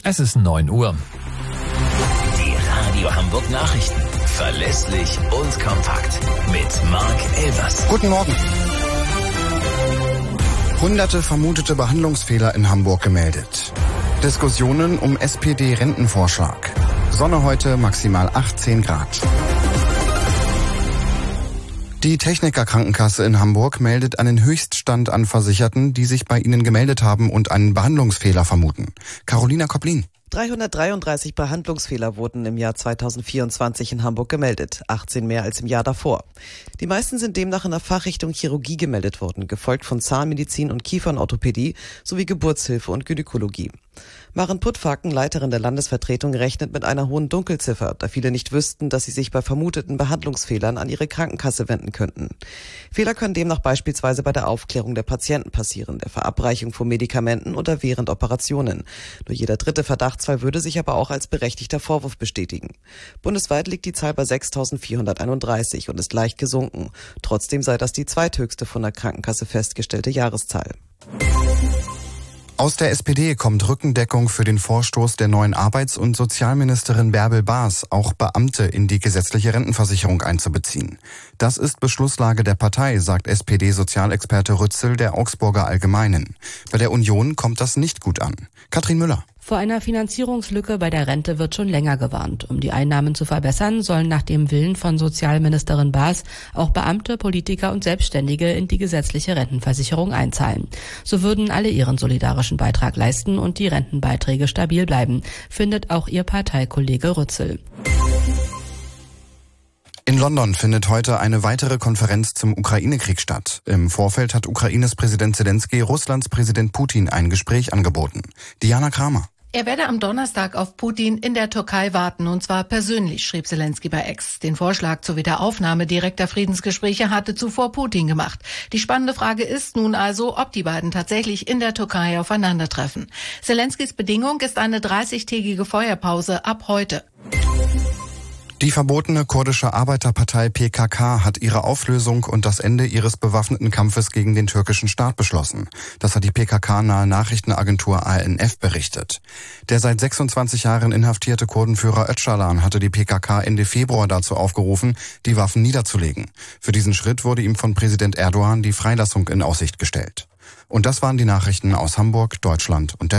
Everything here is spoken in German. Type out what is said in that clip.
Es ist 9 Uhr. Die Radio Hamburg Nachrichten. Verlässlich und kompakt. Mit Marc Elvers. Guten Morgen. Hunderte vermutete Behandlungsfehler in Hamburg gemeldet. Diskussionen um SPD-Rentenvorschlag. Sonne heute, maximal 18 Grad. Die Techniker Krankenkasse in Hamburg meldet einen Höchststand an Versicherten, die sich bei ihnen gemeldet haben und einen Behandlungsfehler vermuten. Carolina Koplin. 333 Behandlungsfehler wurden im Jahr 2024 in Hamburg gemeldet, 18 mehr als im Jahr davor. Die meisten sind demnach in der Fachrichtung Chirurgie gemeldet worden, gefolgt von Zahnmedizin und Kiefernorthopädie sowie Geburtshilfe und Gynäkologie. Maren Puttfaken, Leiterin der Landesvertretung, rechnet mit einer hohen Dunkelziffer, da viele nicht wüssten, dass sie sich bei vermuteten Behandlungsfehlern an ihre Krankenkasse wenden könnten. Fehler können demnach beispielsweise bei der Aufklärung der Patienten passieren, der Verabreichung von Medikamenten oder während Operationen. Nur jeder dritte Verdachtsfall würde sich aber auch als berechtigter Vorwurf bestätigen. Bundesweit liegt die Zahl bei 6.431 und ist leicht gesunken. Trotzdem sei das die zweithöchste von der Krankenkasse festgestellte Jahreszahl. Aus der SPD kommt Rückendeckung für den Vorstoß der neuen Arbeits- und Sozialministerin Bärbel Baas, auch Beamte in die gesetzliche Rentenversicherung einzubeziehen. Das ist Beschlusslage der Partei, sagt SPD-Sozialexperte Rützel der Augsburger Allgemeinen. Bei der Union kommt das nicht gut an. Katrin Müller. Vor einer Finanzierungslücke bei der Rente wird schon länger gewarnt. Um die Einnahmen zu verbessern, sollen nach dem Willen von Sozialministerin Baas auch Beamte, Politiker und Selbstständige in die gesetzliche Rentenversicherung einzahlen. So würden alle ihren solidarischen Beitrag leisten und die Rentenbeiträge stabil bleiben, findet auch ihr Parteikollege Rützel. In London findet heute eine weitere Konferenz zum Ukraine-Krieg statt. Im Vorfeld hat Ukraines Präsident Zelensky Russlands Präsident Putin ein Gespräch angeboten. Diana Kramer. Er werde am Donnerstag auf Putin in der Türkei warten, und zwar persönlich, schrieb Zelensky bei X. Den Vorschlag zur Wiederaufnahme direkter Friedensgespräche hatte zuvor Putin gemacht. Die spannende Frage ist nun also, ob die beiden tatsächlich in der Türkei aufeinandertreffen. Zelenskys Bedingung ist eine 30-tägige Feuerpause ab heute. Die verbotene kurdische Arbeiterpartei PKK hat ihre Auflösung und das Ende ihres bewaffneten Kampfes gegen den türkischen Staat beschlossen. Das hat die PKK-nahe Nachrichtenagentur ANF berichtet. Der seit 26 Jahren inhaftierte Kurdenführer Öcalan hatte die PKK Ende Februar dazu aufgerufen, die Waffen niederzulegen. Für diesen Schritt wurde ihm von Präsident Erdogan die Freilassung in Aussicht gestellt. Und das waren die Nachrichten aus Hamburg, Deutschland und der